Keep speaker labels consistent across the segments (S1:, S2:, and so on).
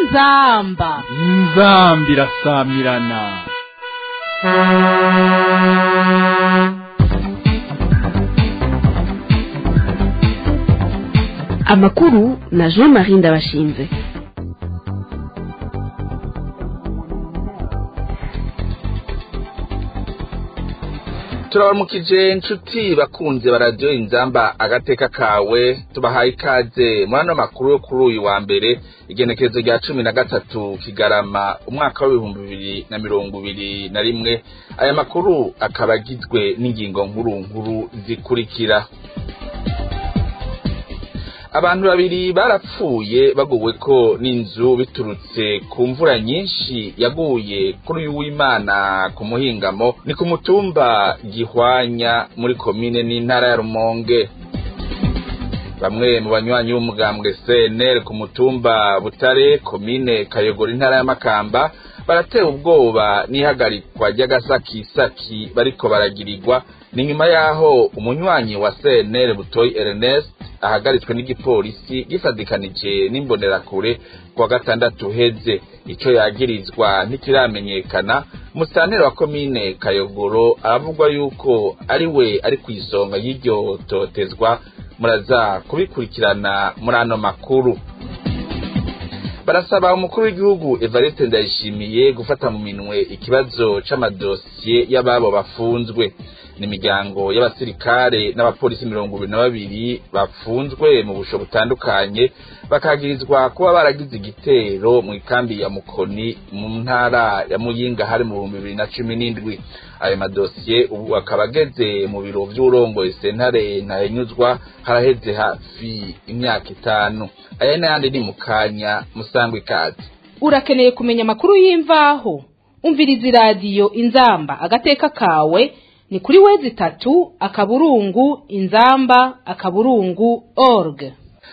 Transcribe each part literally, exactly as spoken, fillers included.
S1: inzamba
S2: inzambi irasamirana.
S3: Amakuru na Jean-Marie Ndabashinze.
S4: Turabaramukije inshuti bakunze baradiyo inzamba agateka kawe, tubahaye ikaze muri ano makuru yo kuri uyu wa mbere igenekerezo rya cumi na gatatu Kigarama umwaka w'ibihumbi bibiri na mirongo ibiri na rimwe. Aya makuru akaba agizwe n'ingingo nkuru nkuru zikurikira. Abantu babiri barapfuye baguwe ko n'inzu biturutse ku mvura nyinshi yaguye kuri uyu w'Imana ku muhingamo, ni ku mutumba Gihwanya muri komine n'intara ya Rumonge. Bamwe mu banywanyi b'umugambwe C N L ku mutumba Butare komine Kayogoro intara ya Makamba baratewe ubwoba n'ihagarikwa ry'agasakisaki bariko baragirirwa, ni nyuma yaho umunywanyi wa C N L Butoyi Ernest ahagaritswe n'igipolisi gifadikanije n'imbonerakure kwa gatandatu heze. Ico yagirizwa ntikiramenyekana. Musitanteri wa komine Kayogoro aravugwa yuko ari we ari kwisonga y'iryo totezwa, muraza kubikurikirana muri ano makuru. Barasaba umukuru w'igihugu Evariste Ndayishimiye gufata mu minwe ikibazo c'amadosiye y'ababo bafunzwe. N'imiryango y'abasirikare n'abapolisi mirongo ibiri na babiri bafunzwe mu busho butandukanye bakagirizwa kuba baragize igitero mu ikambi ya Mukoni mu ntara ya Muyinga hari mu bihumbi bibiri na cumi n'indwi. Ayo madosiye ubu akaba ageze mu biro vy'urongoye sentare Ntahinyuzwa haraheze hafi imyaka itanu. Aya n'ayandi ni mukanya musangwe ikaze.
S1: Urakeneye kumenya amakuru y'imvaho? Umviriza iradiyo Inzamba agateka kawe ni kuri wezi tatu akaburungu inzamba akaburungu org.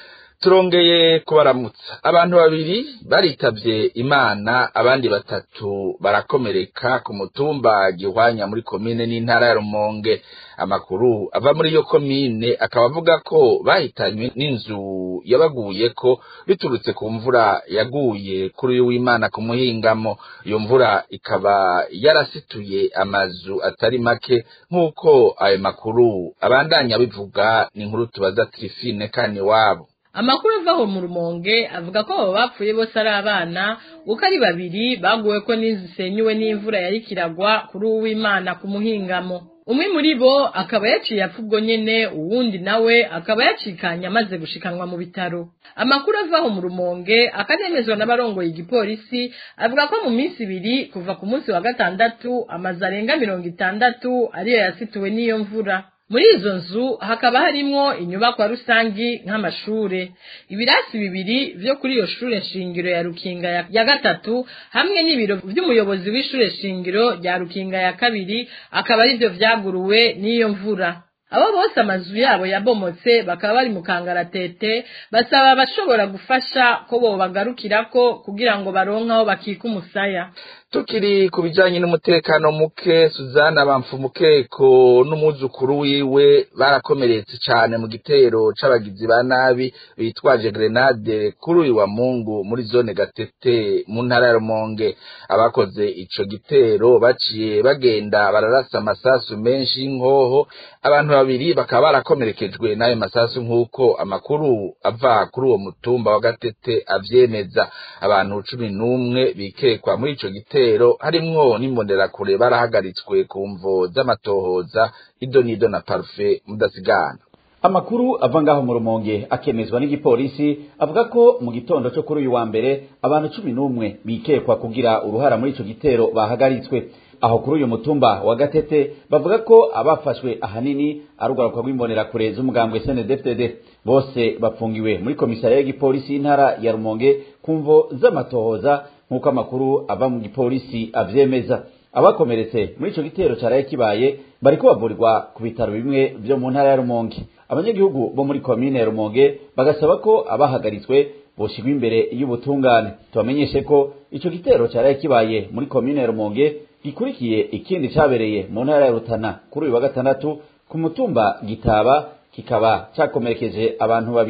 S4: Turongeye kubaramutsa. Abantu babiri baritavye Imana, abandi batatu barakomereka ku mutumba Gihwanya muri komine n'intara ya Rumonge. Amakuru ava muri iyo komine akaba avuga ko bahitanywe n'inzu yabaguye ko biturutse ku mvura yaguye kuri uyu w'Imana ku muhingamo. Iyo mvura ikaba yarasituye amazu atari make nk'uko ayo makuru abandanya bivuga. Ni inkuru tubaza Trifine kane wabo.
S5: Amakuru avaho mu Rumonge avuga ko abo bapfuye bose ari abana uko ari babiri baguwe ko n'izisenyuwe n'imvura yari kiragwa kuri uw'Imana ku muhingamo. Umwe muri bo akaba yaciye apfubwo nyene, uwundi nawe akaba yacikanye amaze gushikanwa mu bitaro. Amakuru avaho mu Rumonge akanemezwa n'abarongoye igipolisi avuga ko mu minsi ibiri kuva ku munsi wa gatandatu amazu arenga mirongo itandatu ariyo yasituwe n'iyo mvura. Muri izo nzu hakaba harimwo inyubakwa rusangi nk'amashure, ibirasi bibiri vyo kuri iyo shure shingiro ya Rukinga ya, ya gatatu hamwe n'ibiro vy'umuyobozi w'ishure shingiro rya Rukinga ya kabiri akaba arivyo vyaguruwe n'iyo mvura. Abo bose amazu yabo yabomotse bakaba bari mu kangaratete, basaba abashobora gufasha ko bo bagarukirako kugira ngo baronke aho bakika umusaya.
S4: Tukiri ku bijanye n'umutekano muke, Suzana Bamfumukeko n'umuzukuru wiwe barakomeretse cane mu gitero c'abagizi ba nabi bitwaje grenade kuri uyu wa Mungu muri zone Gatete mu ntara ya Rumonge. Abakoze ico gitero baciye bagenda bararasa amasasu menshi y'inkoho. Abantu babiri bakaba barakomerekejwe n'ayo masasu nk'uko amakuru ava kuri uwo mutumba wa Gatete avyemeza. Abantu cumi n'umwe bikekwa muri ico gitero harimwo n'imbonerakure barahagaritswe ku mvo z'amatohoza. Idonido na Parfait mudasigana.
S6: Amakuru ava ngaho mu Rumonge akemezwa n'igipolisi avuga ko mu gitondo cyo kuri uyu wa mbere abantu cumi n'umwe bikekwa kugira uruhara muri ico gitero bahagaritswe. Aho kuri uyu mutumba wa Gatete bavuga ko abafashwe ahanini arugaruka rw'imbonerakure z'umugambwe C N D F D D, bose bapfungiwe muri komisariya y'igipolisi y'intara ya Rumonge kumvo z'amatohoza nk'uko amakuru ava mu gipolisi avyemeza. Abakomeretse muri ico gitero caraye kibaye bariko bavurirwa ku bitaro bimwe vyo mu ntara ya Rumonge. Abanyagihugu bo muri komine ya Rumonge bagasaba ko abahagaritswe boshigwa imbere y'ubutungane. Tubamenyeshe ko ico gitero caraye kibaye muri komine ya Rumonge gikurikiye ikindi cabereye mu ntara ya Rutana kuri uyu wa gatandatu ku mutumba Gitaba, kikaba cyakomerekeje abantu babiri.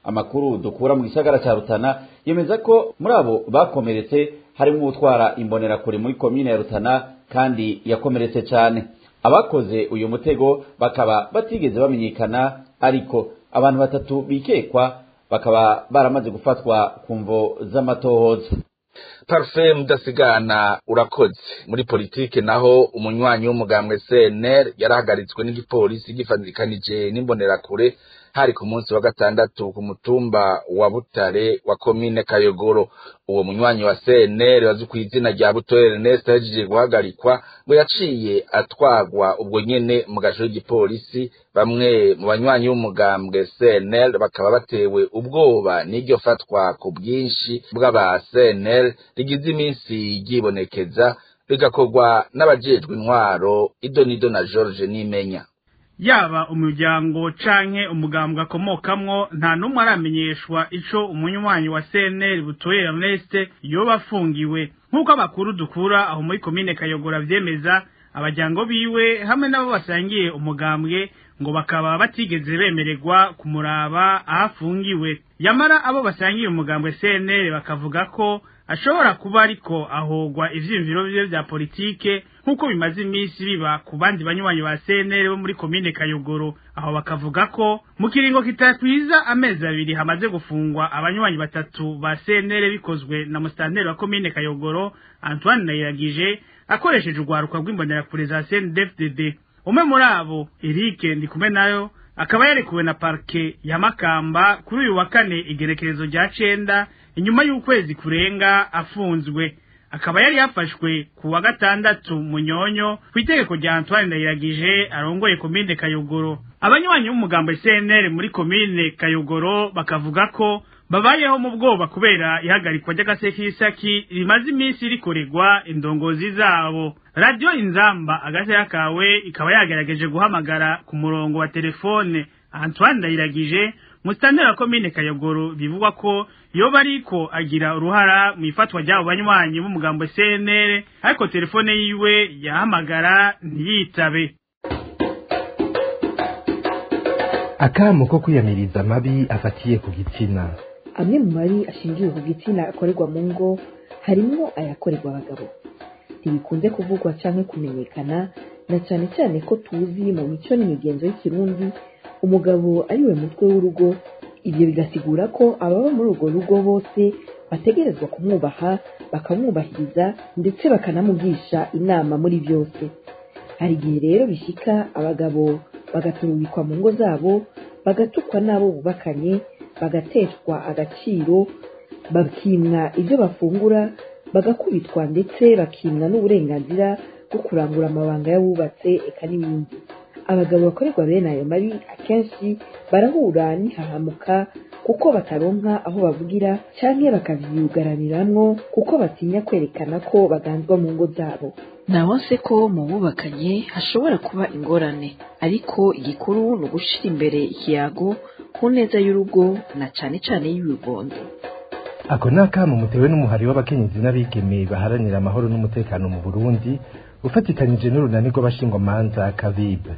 S6: amakuru dukura mu gisagara ca Rutana yemeza ko muri abo bakomeretse harimo utwara imbonerakure muri komine ya Rutana kandi yakomeretse cyane. Abakoze uyu mutego bakaba batigeze bamenyekana, ariko abantu batatu bikekwa bakaba baramaze gufatwa ku mvo z'amatohoza.
S4: Parfait Mudasigana urakoze. Muri politike naho umunywanyi w'umugambwe C N L yarahagaritswe n'igipolisi gifandikanije n'imbonerakure hari ku munsi wa gatandatu ku mutumba wa Butare wa komine Kayogoro. Uwo munywanyi wa C N L wazi ku izina rya Butoye Ernest yajije guhagarikwa ngo yaciye atwagwa ubwo nyene mu gasho y'igipolisi. Bamwe mu banywanyi b'umugambwe C N L bakaba batewe ubwoba n'iryo fatwa ku bwinshi bw'aba C N L rigize iminsi yibonekeza bigakorwa n'abajejwe intwaro Idonido na George Nimenya.
S7: Yaba umuryango canke umugambwe akomokamwo nta numwe aramenyeshwa ico umunywanyi wa C N L Butoye Ernest yoba afungiwe. Nkuko amakuru dukura aho muri komine Kayogora vyemeza, abajyango biwe hamwe nabo basangiye umugambwe ngo bakaba batigeze bemererwa kumuraba ahafungiwe. Yamara abo basangiye umugambwe C N L bakavuga ko ashobora kuba ariko ahogwa ivyimviro bye vya politike nkuko bimaze iminsi biba ku bandi banywanyi ba C N L bo muri komine Kayogoro. Aho bakavuga ko mu kiringo kitatwiza amezi abiri hamaze gufungwa abanywanyi batatu ba C N L bikozwe na mustanteri wa komine Kayogoro Antoine Nayiragije akoresheje urwaruka rw'imbonerakure za C N D F D D. Umwe muri abo Eric Ndikumenayo akaba yarekuwe na parke ya Makamba kuri uyu wa kane igerekerezo rya cenda inyuma y'ukwezi kurenga afunzwe. Akaba yari yafashwe ku wa gatandatu Munyonyo ku itegeko rya Antoine Ndayiragije arongoye komine Kayogoro. Abanywanyi b'umugambo C N L muri komine Kayogoro bakavuga ko babayeho mu bwoba kubera ihagarikwa ry'agasekisaki rimaze iminsi rikoregwa indongozi zabo. Radio Inzamba agasaya kawe ikaba yagerageje guhamagara ku murongo wa telefone Antoine Ndayiragije mustanteri wa komine Kayogoro bivugwa ko yoba ariko agira uruhara mu ifatwa ry'abo banywanyi b'umugambo C N L, ariko telefone yiwe yahamagara ntiyitabe.
S8: Akamo ko kwiyamiriza amabi afatiye ku gitsina.
S3: Amwe mu mabi ashingiye ku gitsina akorerwa mu ngo harimo ayakorerwa abagabo. Ntibikunze kuvugwa canke kumenyekana, na cyane cyane ko tuzi mu mico n'imigenzo y'ikirundi umugabo ari we mutwe w'urugo. Ibyo bigasigura ko ababa muri urwo rugo bose bategerezwa kumwubaha, bakamwubahiriza ndetse bakanamugisha inama muri byose. Hari igihe rero bishika abagabo bagaturubikwa mu ngo zabo, bagatukwa n'abo bubakanye, bagateshwa agaciro, bakimwa ibyo bafungura, bagakubitwa ndetse bakimwa n'uburenganzira bwo kurangura amabanga y'abubatse eka n'ibindi. Abagabo bakorerwa bene ayo mabi akenshi barahura n'ihahamuka kuko bataronka aho bavugira canke bakavyugaraniramwo kuko batinya kwerekana ko baganzwa mu ngo zabo.
S9: Nawase ko mu bubakanye hashobora kuba ingorane, ariko igikuru ni ugushira imbere ikiyago ku neza y'urugo na cane cane y'urugondo.
S8: Ako nakamo mutewe n'umuhari w'abakenyezi n'abigeme baharanira amahoro n'umutekano mu Burundi ufatikanije n'urunani rw'abashingwamanza Kavibe.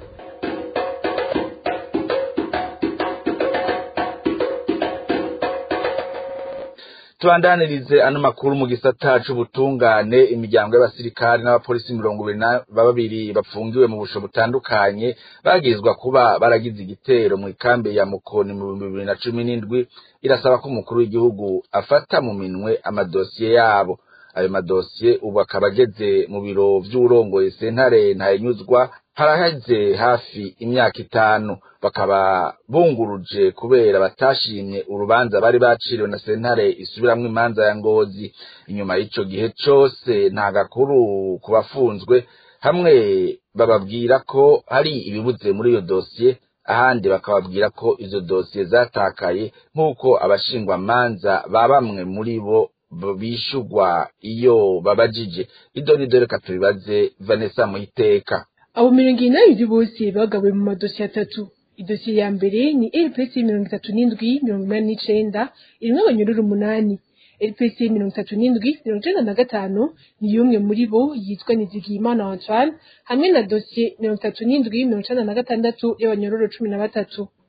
S4: Tubandanirize ano makuru mu gisata c'ubutungane. Imiryango y'abasirikari n'abapolisi mirongo ibiri na babiri bapfungiwe mu busho butandukanye bagizwa kuba baragize igitero mu ikambi ya Mukoni mu bibiri na cumi n'indwi irasaba ko umukuru w'igihugu afata mu minwe amadosiye yabo. Ayo madosiye ubu akaba ageze mu biro vy'urongoye sentare Ntahinyuzwa haraheze hafi imyaka itanu. Bakaba bunguruje kubera batashimye urubanza bari baciriwe na sentare isubiramwe imanza ya Ngozi. Inyuma y'ico gihe cose nta gakuru kubafunzwe, hamwe bababwira ko hari ibibuze muri iyo dosiye, ahandi bakababwira ko izo dosiye zatakaye nk'uko abashingwa manza ba bamwe muri bo bishugwa iyo babajije. Idonido reka tubibaze Vanessa Muhiteka.
S10: Abo mirongo inani bose bagawe mu madosiye atatu. Idosiye ya mbere ni L P C mirongo itatu n'indwi mirongo inani n'icenda irimwo abanyururu umunani. L P C mirongo itatu n'indwi mirongo icenda na gatanu ni umwe muri bo yitwa Nizigiyimana Antoine, hamwe na dosiye mirongo itatu n'indwi mirongo icenda na gatandatu y'abanyururu cumi na batatu.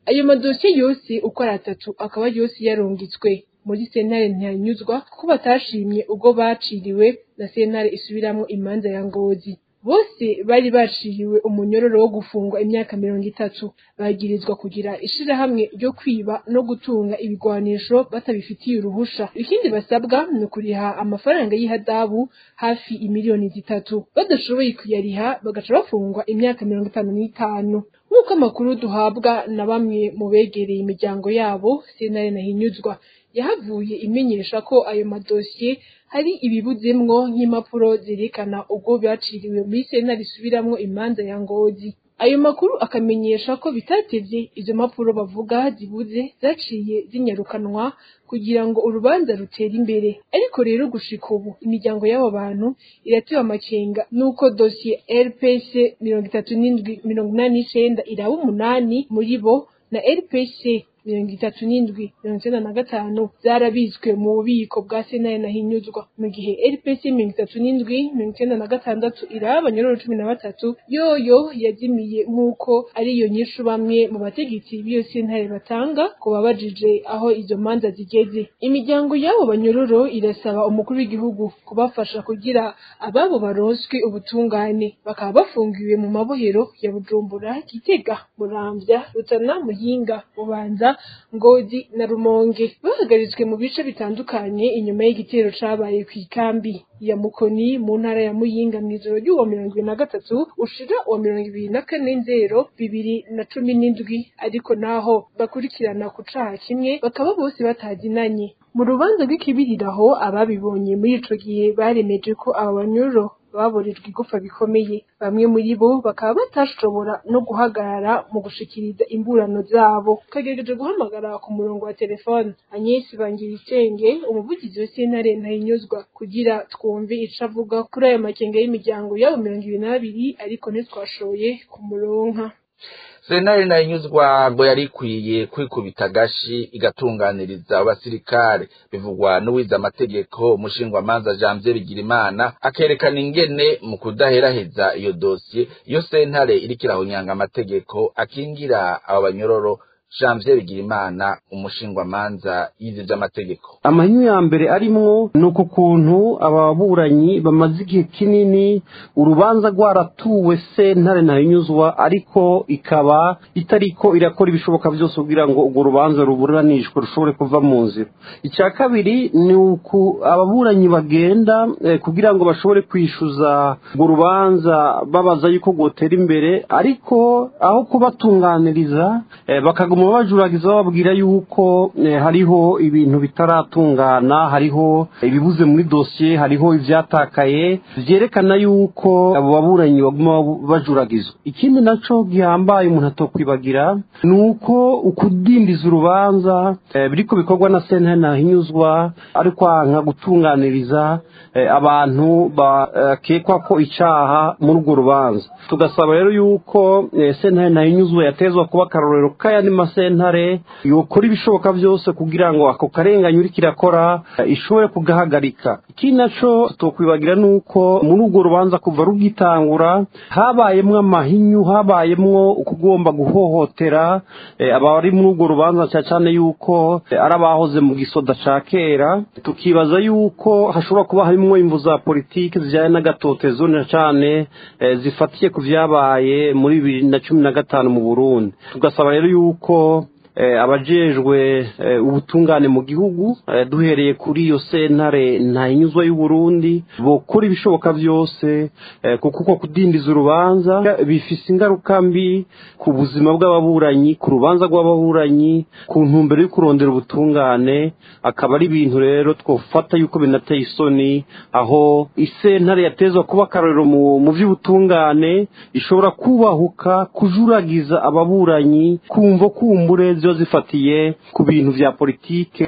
S10: ayo madosiye yose uko ari atatu akaba yose yarungitswe muri sentare ntiyanyuzwa kuko batashimye ubwo baciriwe na sentare isubiramwo imanza ya Ngozi. Bose bari baciriwe umunyororo wo gufungwa imyaka mirongo itatu, bagirizwa kugira ishirahamwe ryo kwiba no gutunga ibigwanisho batabifitiye uruhusha. Ikindi basabwa ni kuriha amafaranga y'ihadabu hafi imiliyoni zitatu, badashoboye kuyariha bagaca bafungwa imyaka mirongo itanu n'itanu. Nk'uko amakuru duhabwa na bamwe mu begereye imiryango yabo, sentare ntahinyuzwa yahavuye imenyesha ko ayo madosiye hari ibibuzemwo nk'impapuro zerekana ubwo baciriwe muri sentare isubiramwo imanza ya Ngozi. Ayo makuru akamenyesha ko bitatevye izo mpapuro bavuga zibuze zaciye zinyarukanwa kugira ngo urubanza rutere imbere. Ariko rero gushika ubu imiryango y'abo bantu iratewe amakenga nuko dosiye R P C mirongo itatu n'indwi mirongo inani n'icenda iraba umunani muri bo na R P C mirongo itatu n'indwi mirongo icenda na gatanu zarabitswe mu bubiko bwa sentare ntahinyuzwa, mu gihe R P C mirongo itatu n'indwi mirongo icenda na gatandatu iraba abanyororo cumi na batatu yoyo yazimiye nk'uko ariyo nyishu bamwe mu bategetsi b'iyo sentare batanga ko babajije aho izo manza zigeze. Imiryango y'abo banyororo irasaba umukuru w'igihugu kubafasha kugira ababo baronswe ubutungane, bakaba bafungiwe mu mabohero ya Bujumbura, Gitega, Muramvya, Rutana, Muyinga, Bubanza, Ngozi na Rumonge. Bahagaritswe mu bice bitandukanye inyuma y'igitero cabaye kw'ikambi ya Mukoni mu ntara ya Muyinga mw'ijoro ry'uwa mirongo ibiri na gatatu ushira uwa mirongo ibiri na kane nzero bibiri na cumi n'indwi, ariko naho bakurikirana ku caha kimwe bakaba bose batazinanye. Mu rubanza rw'ikibiriraho ababibonye muri ico gihe baremeje ko aba banyororo baborejwe igufa bikomeye. Bamwe muri bo bakaba batashobora no guhagarara mu gushikiriza imburano zabo. Kagerageje guhamagara ku murongo wa telefone Agnes Bangiricenge, umuvugizi wa sentare ntahinyuzwa, kugira twumve ico avuga kuri ayo makenga y'imiryango yabo mirongo ibiri n'abiri, ariko ntitwashoboye kumuronka.
S4: Sentare ntahinyuzwa ngo yari ikwiye kwikubita agashi igatunganiriza abasirikare, bivugwa n'uwize amategeko umushingwamanza Janvier Bigirimana, akerekana ingene mu kudaheraheza iyo dosiye iyo sentare iriko irahonyanga amategeko akingira abo banyororo. Janvier Bigirimana, umushingwamanza yize vy'amategeko.
S11: Amahinyu ya mbere arimwo nuko kuntu ababuranyi bamaze igihe kinini urubanza rwaratuwe sentare ntahinyuzwa, ariko ikaba itariko irakora ibishoboka vyose kugira ngo urwo rubanza ruburanishwe rushobore kuva mu nzira. Icya kabiri ni uku ababuranyi bagenda eh, kugira ngo bashobore kwishuza urwo rubanza babaza yuko rwotera imbere, ariko aho kubatunganiriza eh, bakaguma bajuragiza bababwira yuko eh, hariho ibintu bitaratungana, hariho ibibuze muri dosiye, hariho ivyatakaye vyerekana yuko abo baburanyi baguma bajuragizwa. Ikindi naco gihambaye umuntu atokwibagira nuko ukudindiza urubanza eh, biriko bikorwa na sentare ntahinyuzwa, ariko nka gutunganiriza eh, abantu bakekwa ko icaha muri urwo rubanza. Tugasaba rero yuko eh, sentare ntahinyuzwa yatezwa kuba karorero kayandi masentare yokora ibishoboka vyose kugira ngo ako karenganya uriko irakora uh, ishobore kugahagarika. Ikindi naco tokwibagira nuko muri urwo rubanza kuva rugitangura habayemwo amahinyu, habayemwo ukugomba guhohotera eh, abari muri urwo rubanza cyane cyane yuko eh, ari abahoze mu gisoda ca kera. Tukibaza yuko hashobora kuba harimwo imvu za politiki zijanye n'agatotezo na cane eh, zifatiye ku vyabaye muri bibiri na cumi na gatanu mu Burundi. Tugasaba rero yuko Eh, abajejwe eh, ubutungane mu gihugu eh, duhereye kuri iyo sentare ntahinyuzwa y'u Burundi bokora ibishoboka vyose eh, kuko uko kudindiza urubanza bifise ingaruka mbi ku buzima bw'ababuranyi, ku rubanza rw'ababuranyi, ku ntumbero yo kurondera ubutungane. Akaba ari ibintu rero twofata yuko binateye isoni, aho isentare yatezwa kuba karorero mu, mu vy'ubutungane ishobora kubahuka kujuragiza ababuranyi kumvo kumbure ziba zifatiye ku bintu vya politike.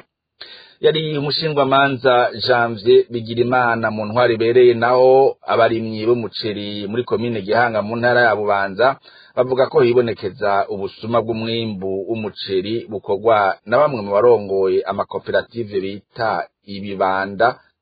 S4: Yari umushingwamanza Janvier Bigirimana. Mu ntwari ibereye naho abarimyi b'umuceri muri komine Gihanga mu ntara ya Bubanza bavuga ko hibonekeza ubusuma bw'umwimbu w'umuceri bukorwa na bamwe mu barongoye amakoperative bita ibibanda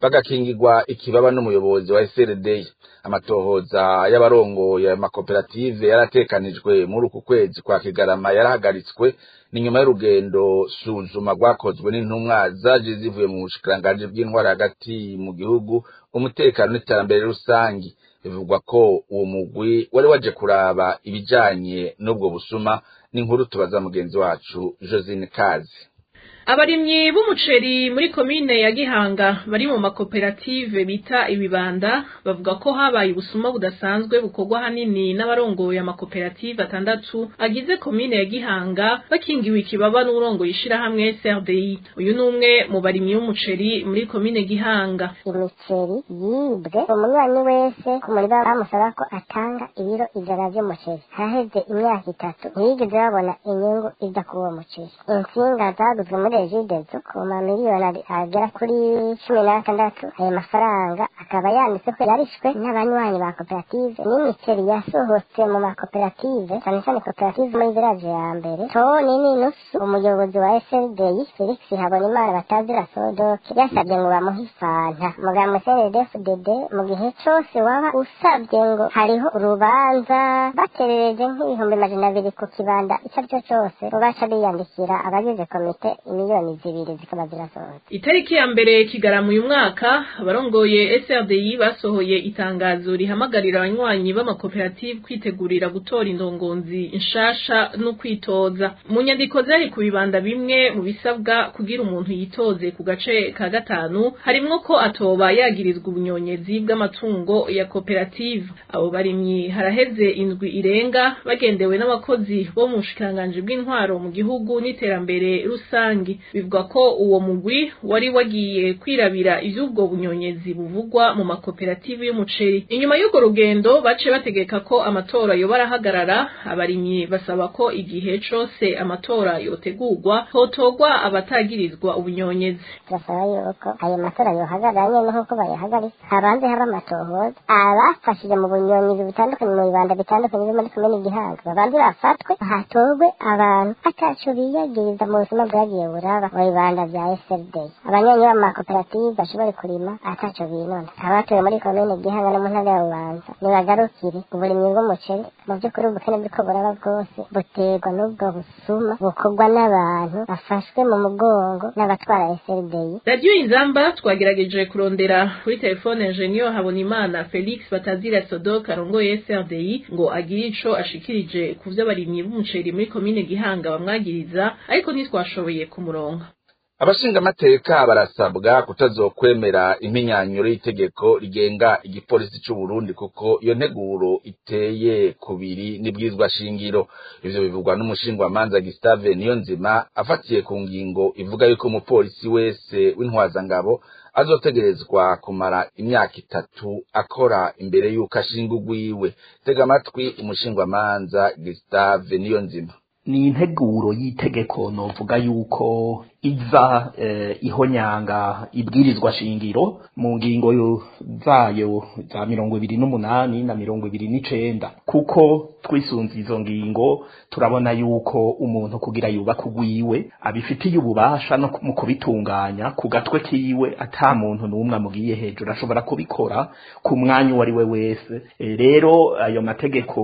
S4: bagakingirwa ikibaba n'umuyobozi wa S R D. Amatohoza y'abarongoye amakoperative yaratekanijwe muri uku kwezi kwa Kigarama yarahagaritswe ni nyuma y'urugendo suzuma rwakozwe n'intumwa zaje zivuye mu bushikiranganje bw'intwara hagati mu gihugu, umutekano n'iterambere rusangi. Bivugwa ko uwo mugwi wari waje kuraba ibijanye n'ubwo busuma. N'inkuru tubaza mugenzi wacu Josine Kazi.
S12: Abarimyi b'umuceri muri komine ya Gihanga bari mu makoperative bita ibibanda bavuga ko habaye ubusuma budasanzwe bukorwa hanini n'abarongoye amakoperative atandatu agize komine ya Gihanga bakingiwe ikibaba n'urongo yishira hamwe S R D I. Uyu numwe mu barimyi b'umuceri muri komine Gihanga.
S13: Umuceri yibwe umunywanyi wese ku muriba bamusaba ko atanga ibiro ijana by'umuceri. Haheze imyaka itatu ntiyigeze babona inyungu iza ku uwo muceri. Insinga zaguzwe muri ejidezo ku mamiliyoni agera kuri cumi n'atandatu. Ayo mafaranga akaba yanditse ko yarishwe n'abanywanyi ba koperative n'imiceri yasohotse mu makoperative cyane cyane koperative muri village ya mbere toni n'inusu. Umuyobozi wa S R D I Felix Habonimana batazira Sodoke yasabye ngo bamuhe ifanta muganga C N D F D D mu gihe cyose waba usabye ngo hariho urubanza baterereje nk'ibihumbi majana abiri ku kibanda icyo cyo cyose baca biyandikira abagize komite miliyoni zibiri zikaba zirasohotse.
S12: Itariki ya mbere Kigarama uyu mwaka abarongoye S R D I basohoye itangazo rihamagarira abanywanyi b'amakoperative kwitegurira gutora indongonzi inshasha no kwitoza. Mu nyandiko zari ku bibanda bimwe mu bisabwa kugira umuntu yitoze ku gace ka gatanu harimwo ko atoba yagirizwa ubunyonyezi bw'amatungo ya koperative. Abo barimyi haraheze indwi irenga bagendewe n'abakozi bo mu bushikiranganje bw'intwaro mu gihugu n'iterambere rusangi. Bivuga ko uwo mugwi wari wagiye kwirabira ivy'ubwo bunyonyezi buvugwa mu makoperative y'umuceri. Inyuma y'uko rugendo bace bategeka ko amatora yo barahagarara. Abarimyi basaba ko igihe cose amatora yotegurwa hotogwa abatagirizwa ubunyonyezi.
S13: Basaba yuko ayo matora yohagarara nyene nk'uko bayahagaritse habanze haba amatohoza abafashije mu bunyonyezi butandukanye mu bibanda bitandukanye byo muri komine Gihanga babandi bafatwe hatogwe abantu ataco biyagiriza mu buzima bwagiye buraba mu bibanda vya S R D I. Abanyanyi b'amakoperative bashobora kurima ataco binona. Abatuye muri komine Gihanga no mu ntara ya Bubanza nibagarukire uburimyi bw'umuceri mu by'ukuri ubukene bw'uko buraba bwose buterwa n'ubwo busuma bukorwa n'abantu bafashwe mu mugongo n'abatwara S R D I.
S12: Radio Inzamba twagerageje kurondera kuri telefone Engineer Habonimana Felix batazira Sodoka arongoye S R D I ngo agire ico ashikirije ku vy'abarimyi b'umuceri muri komine Gihanga bamwagiriza ariko ntitwashoboye kumuronka.
S4: Abashinga amateka barasabwa kutazokwemera impinyanyuro y'itegeko rigenga igipolisi c'u Burundi kuko iyo nteguro iteye kubiri n'ibwizwa shingiro. Ivyo bivugwa n'umushingwa manza Gustave Niyonzima afatiye ku ngingo ivuga yuko umupolisi wese w'intwazangabo azotegerezwa kumara imyaka itatu akora imbere yuko ashinga ugwiwe. Tega amatwi umushingwa manza Gustave Niyonzima.
S14: Ni integuro y'itegeko novuga yuko iza eh, ihonyanga ibwirizwa shingiro mu ngingo zayo za mirongo ibiri n'umunani na mirongo ibiri n'icenda, kuko twisunze izo ngingo turabona yuko umuntu kugira yuba kugwiwe abifitiye ububasha no mu kubitunganya ku gatwe kiwe ata muntu n'umwe amugiye hejuru ashobora kubikora ku mwanya wari we wese. E, rero ayo mategeko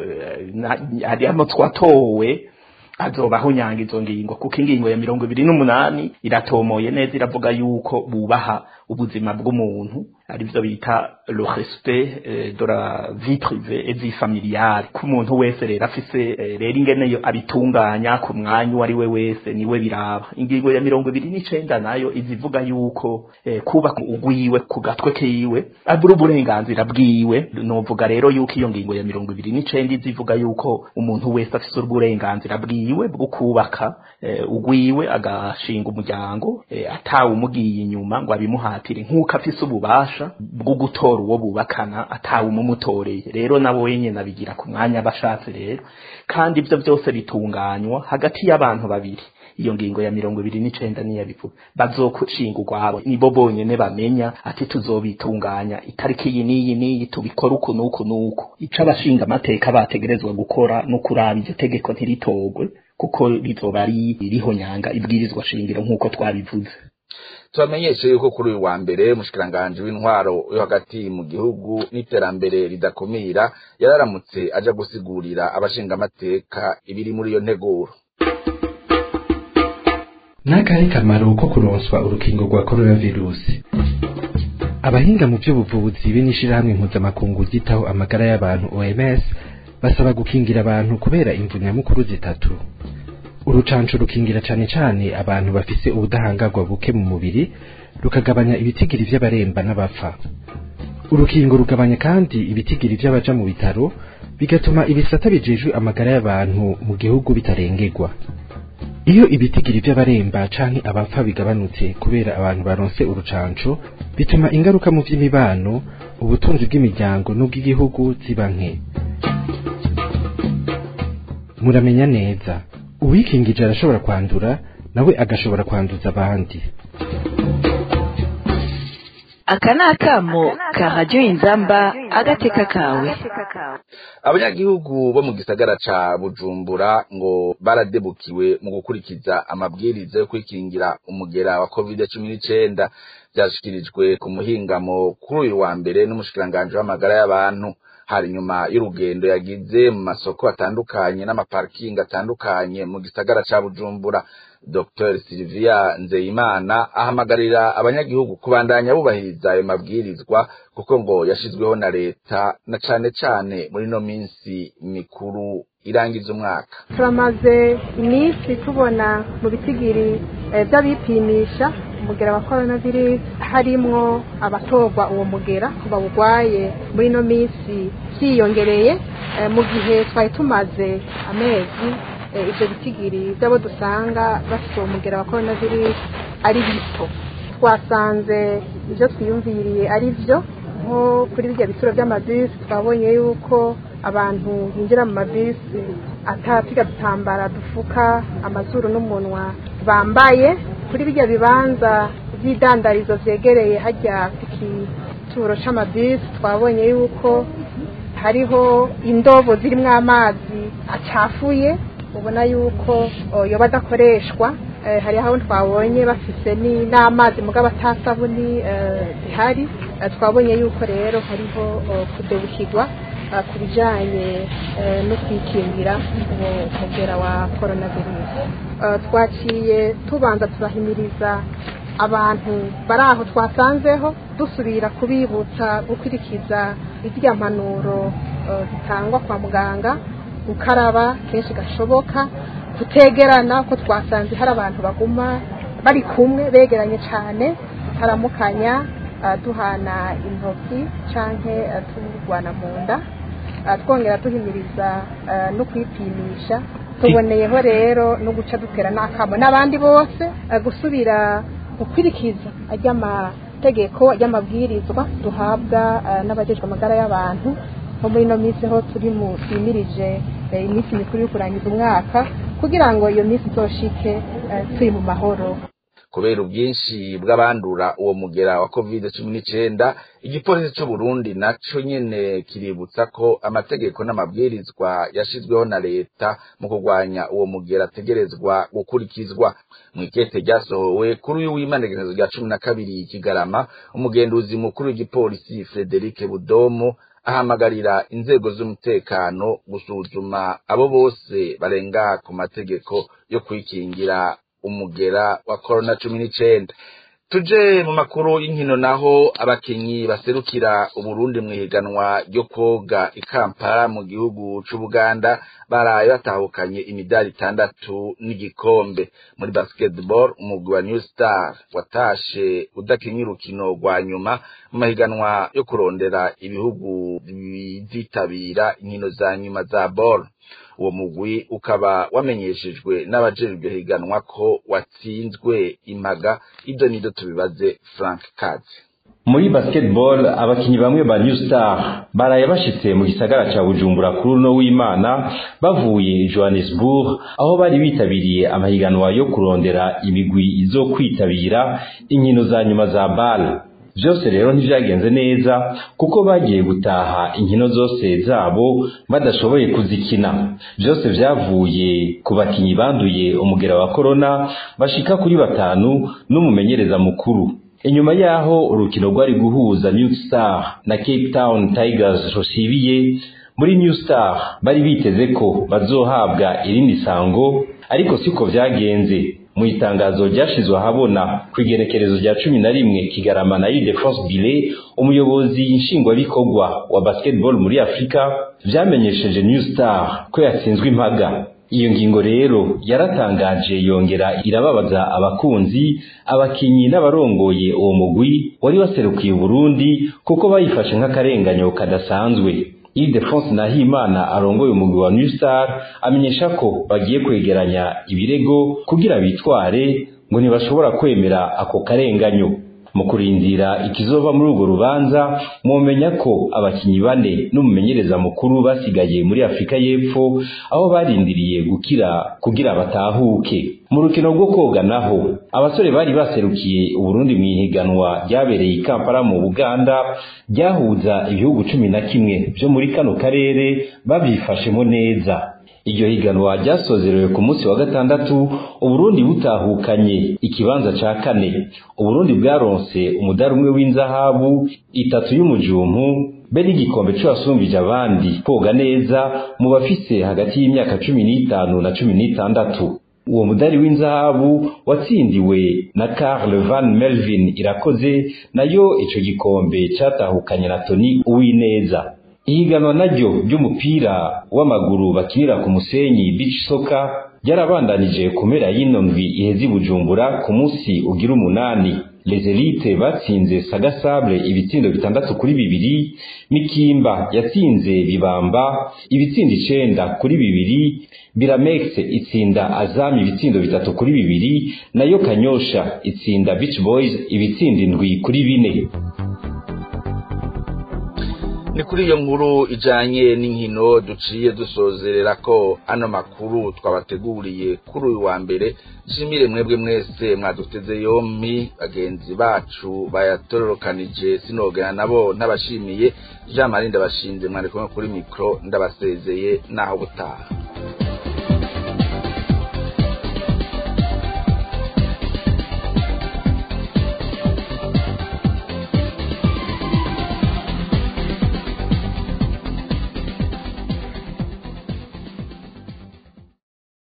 S14: eh, ari twatowe azobaho nyanga izo ngingo kuko ingingo ya mirongo ibiri n'umunani iratomoye neza iravuga yuko bubaha ubuzima bw'umuntu arivyo bita le respect eh, de la vie privée et vie familiale ku muntu wese rero afise eh, rero ingene yo abitunganya ku mwanya wari we wese niwe biraba. Ingingo ya mirongo ibiri n'icenda nayo izivuga yuko eh, kuba ugwiwe ku gatwe kiwe abura uburenganzira bwiwe. Novuga rero yuko iyo ngingo ya mirongo ibiri n'icenda izivuga yuko umuntu wese afise uburenganzira bwiwe bwo kubaka eh, ugwiwe agashinga umuryango eh, atawe umugiye inyuma ngo abimuhatire nk'uko afise ububasha bwo gutora uwo bubakana atawe umumutoreye. Rero nabo wenye nabigira ku mwanya bashatse rero, kandi ibyo byose bitunganywa hagati y'abantu babiri. Iyo ngingo ya mirongo ibiri n'icenda niyo bivuga bazokushinga ugwabo nibo bonyene bamenya ati tuzobitunganya itariki iyi n'iyi n'iyi tubikora uku n'uku n'uku. Ico abashinga amateka bategerezwa gukora no kuraba iryo tegeko ntiritogwe kuko rizoba ari rihonyanga ibwirizwa shingiro nk'uko twabivuze.
S4: tubamenyeshe yuko kuri uyu wa mbere umushikiranganje w'intwaro yo hagati mu gihugu n'iterambere ridakumira yararamutse aja gusigurira abashinga amateka ibiri muri iyo nteguro.
S8: N'akari kamaro ko kuronswa urukingo rwa coronavirusi. Abahinga mu by'ubuvuzi b'inishirahamwe mpuzamakungu ryitaho amagara y'abantu O M S basaba gukingira abantu kubera imvu nyamukuru zitatu. Urucanco rukingira cane cane abantu bafise ubudahangarwa buke mu mubiri, rukagabanya ibitigiri vy'abaremba n'abapfa. Urukingo rugabanya kandi ibitigiri vy'abaja mu bitaro, bigatuma ibisata bijejwe amagara y'abantu mu gihugu bitarengerwa. Iyo ibitigiri by'abaremba canke abapfa bigabanutse kubera abantu baronse urucanco, bituma ingaruka mu vy'imibano, ubutunzi bw'imiryango n'ubw'igihugu ziba nke. Muramenya neza, uwikingije arashobora kwandura, nawe agashobora kwanduza abandi.
S9: Aka ni akamo ka radiyo Inzamba agateka kawe.
S4: Abanyagihugu bo mu gisagara ca Bujumbura ngo baradebukiwe mu gukurikiza amabwiriza yo kwikingira umugera wa covid cumi n'icenda byashikirijwe ku muhingamo kuri uyu wa mbere n'umushikiranganje w'amagara y'abantu. Hari nyuma y'urugendo yagize mu masoko atandukanye n'amaparking atandukanye mu gisagara ca Bujumbura. Doctor Sylvia Nzeyimana ahamagarira abanyagihugu kubandanya bubahiriza ayo mabwirizwa kuko ngo yashizweho na leta na cane cane muri no minsi mikuru irangiza umwaka.
S15: Turamaze iminsi tubona mu bitigiri by'abipimisha umugera wa coronavirus harimwo abatorwa uwo mugera bawugwaye muri no minsi cyiyongereye mu gihe twari tumaze amezi ivyo bitigiri by'abo dusanga bafite umugera wa coronavirus ari bito. Twasanze ivyo twiyumviriye ari vyo nko kuri birya bituro by'amabisi twabonye yuko abantu binjira mu mabisi atatiga dutambara dufuka amazuru n'umunwa bambaye. Kuri birya bibanza by'idandarizo vyegereye hajya kukituro c'amabisi twabonye yuko hariho indobo zirimwo amazi acafuye ubona yuko yoba adakoreshwa. Hari aho twabonye bafise ni n'amazi mugabo atasabuni zihari. Twabonye yuko rero hariho kudebukirwa ku bijanye no kwikingira umugera wa coronavirus. Twaciye tubanza turahimiriza abantu bari aho twasanzeho dusubira kubibutsa gukurikiza irya mpanuro zitangwa kwa muganga, gukaraba kenshi gashoboka, kutegerana ko twasanze hari abantu baguma bari kumwe begeranye cyane, taramukanya duhana intoki canke turwana mu nda. Twongera duhimiriza no kwipimisha. Tuboneyeho rero no guca dutera n'akamo n'abandi bose gusubira gukurikiza ajya amategeko ajya amabwirizwa duhabwa n'abajejwe amagara y'abantu. Nko muri no minsi ho turi mu twimirije iminsi mikuru yo kurangiza umwaka kugira ngo iyo minsi izoshike turi mu mahoro.
S4: Kubera ubwinshi bw'abandura uwo mugera wa covid cumi n'icenda, igipolisi c'u Burundi naco nyene kiributsa ko amategeko n'amabwirizwa yashizweho na leta mu kurwanya uwo mugera ategerezwa gukurikizwa. Mw'ikete ryasohowe kuri uyu w'imanegerezo rya cumi na kabiri Kigarama, umugenduzi mukuru w'igipolisi Frederic Budomo ahamagarira inzego z'umutekano gusuzuma abo bose barenga ku mategeko yo kwikingira umugera wa corona cumi n'icenda. Tuje mu makuru y'inkino naho abakinyi baserukira Uburundi mu higanwa ryo koga i Kampala mu gihugu c'u Buganda baraye batahukanye imidari itandatu n'igikombe. Muri basketball umugwi wa New Star watashe udakinye urukino rwa nyuma mu mahiganwa yo kurondera ibihugu bizitabira inkino za nyuma za ball. Uwo mugwi ukaba wamenyeshejwe n'abajejwe higanwa ko watsinzwe impaga. Ibyo nido tubibaze Frank Kazi.
S16: Muri basketball abakinyi bamwe ba New Star baraye bashitse mu gisagara ca Bujumbura kuri no w'Imana bavuye Johannesburg aho bari bitabiriye amahiganwa yo kurondera imigwi izo kwitabira inkino za nyuma za ball. byose rero ntibyagenze neza kuko bagiye gutaha inkino zose zabo badashoboye kuzikina. Byose byavuye ku bakinyi banduye umugera wa corona bashika kuri batanu n'umumenyereza mukuru. Inyuma yaho urukino rwari guhuza New Star na Cape Town Tigers rusibiye, muri New Star bari biteze ko bazohabwa irindi sango, ariko siko vyagenze. Mu itangazo ryashizwe ahabona kwigerekerezo rya cumi na rimwe Kigarama na Ile-de-France Bile, umuyobozi nshingwabikorwa wa basketball muri Afrika, vyamenyesheje New Star ko yatsinzwe impaga. Iyo ngingo rero yaratangaje yongera irababaza abakunzi, abakinyi n'abarongoye uwo mugwi wari waserukiye Burundi kuko bayifashe nk'akarenganyo kadasanzwe. Ile-de-France Nahimana arongoye umugwi wa New Star amenyesha ko bagiye kwegeranya ibirego kugira bitware ngo ntibashobora kwemera ako karenganyo. Mu kurindira ikizova muri urwo rubanza, mumenya ko abakinyi bane n'umumenyereza mukuru basigaye muri Afrika y'Epfo aho barindiriye gukira kugira batahuke. Mu rukino rwo koga naho abasore bari baserukiye Uburundi mu ihiganwa ryabereye i Kampala mu Buganda, ryahuza ibihugu cumi na kimwe byo muri kano karere babyifashemo neza. Iryo higanwa ryasozerewe ku munsi wa gatandatu, Uburundi butahukanye ikibanza ca kane. Uburundi bwaronse umudari umwe w'inzahabu, itatu y'umujumpu, be n'igikombe c'abasumbije abandi koga neza mu bafise hagati y'imyaka cumi n'itanu na cumi n'itandatu. Uwo mudari w'inzahabu watsindiwe na Karl Van Melvin Irakoze, nayo ico gikombe catahukanye na Tony Uwineza. Ihiganwa naryo ry'umupira w'amaguru bakinira ku musenyi beach soccer ryarabandanije kumera y'ino ndwi iheze Bujumbura ku munsi ugira umunani. Les Elites batsinze Sagasable ibitsindo bitandatu kuri bibiri, Mikimba yatsinze Bibamba ibitsindo icenda kuri bibiri, Biramex itsinda Azam ibitsindo bitatu kuri bibiri, nayo Kanyosha itsinda Beach Boys ibitsindo indwi kuri bine.
S4: Ni kuri iyo nkuru ijanye n'inkino duciye dusozerera ko ano makuru twabateguriye kuri uyu wa mbere. Nshimire mwebwe mwese mwaduteze yompi, bagenzi bacu bayatororokanije sinogana nabo ntabashimiye. Jean Marie ndabashinze, mwari kumwe kuri mikro, ndabasezeye naho gutaha.